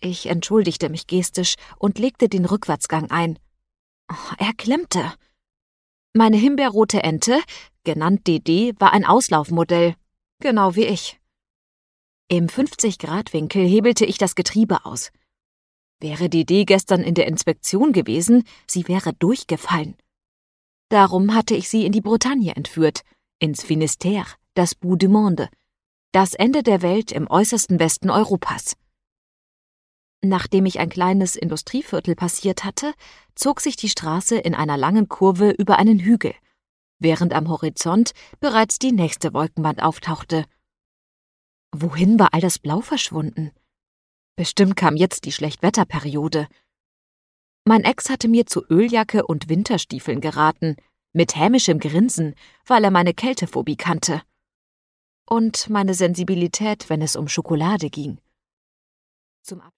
Ich entschuldigte mich gestisch und legte den Rückwärtsgang ein. Er klemmte. Meine himbeerrote Ente, genannt DD, war ein Auslaufmodell, genau wie ich. Im 50-Grad-Winkel hebelte ich das Getriebe aus. Wäre DD gestern in der Inspektion gewesen, sie wäre durchgefallen. Darum hatte ich sie in die Bretagne entführt, ins Finistère, das Bout du Monde, das Ende der Welt im äußersten Westen Europas. Nachdem ich ein kleines Industrieviertel passiert hatte, zog sich die Straße in einer langen Kurve über einen Hügel, während am Horizont bereits die nächste Wolkenwand auftauchte. Wohin war all das Blau verschwunden? Bestimmt kam jetzt die Schlechtwetterperiode. Mein Ex hatte mir zu Öljacke und Winterstiefeln geraten, mit hämischem Grinsen, weil er meine Kältephobie kannte. Und meine Sensibilität, wenn es um Schokolade ging. Zum